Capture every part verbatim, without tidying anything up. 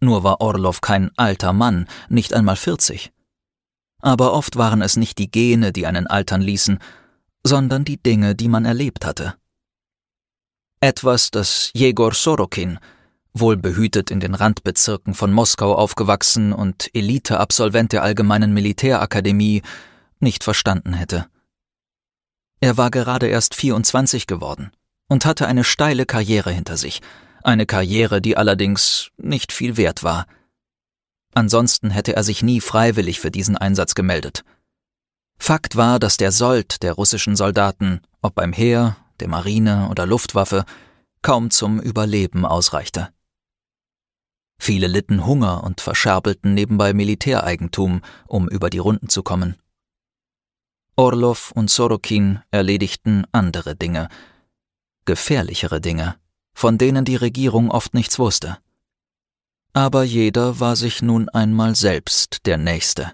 Nur war Orlov kein alter Mann, nicht einmal vierzig. Aber oft waren es nicht die Gene, die einen altern ließen, sondern die Dinge, die man erlebt hatte. Etwas, das Jegor Sorokin, wohlbehütet in den Randbezirken von Moskau aufgewachsen und Eliteabsolvent der Allgemeinen Militärakademie, nicht verstanden hätte. Er war gerade erst vierundzwanzig geworden und hatte eine steile Karriere hinter sich, eine Karriere, die allerdings nicht viel wert war. Ansonsten hätte er sich nie freiwillig für diesen Einsatz gemeldet. Fakt war, dass der Sold der russischen Soldaten, ob beim Heer, der Marine oder Luftwaffe, kaum zum Überleben ausreichte. Viele litten Hunger und verscherbelten nebenbei Militäreigentum, um über die Runden zu kommen. Orlov und Sorokin erledigten andere Dinge, gefährlichere Dinge, von denen die Regierung oft nichts wusste. Aber jeder war sich nun einmal selbst der Nächste.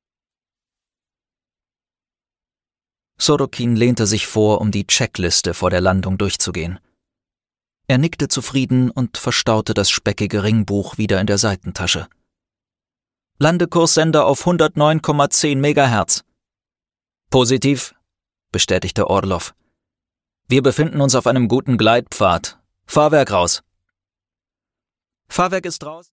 Sorokin lehnte sich vor, um die Checkliste vor der Landung durchzugehen. Er nickte zufrieden und verstaute das speckige Ringbuch wieder in der Seitentasche. Landekurssender auf hundertneun Komma zehn Megahertz. Positiv, bestätigte Orlov. Wir befinden uns auf einem guten Gleitpfad. Fahrwerk raus. Fahrwerk ist raus.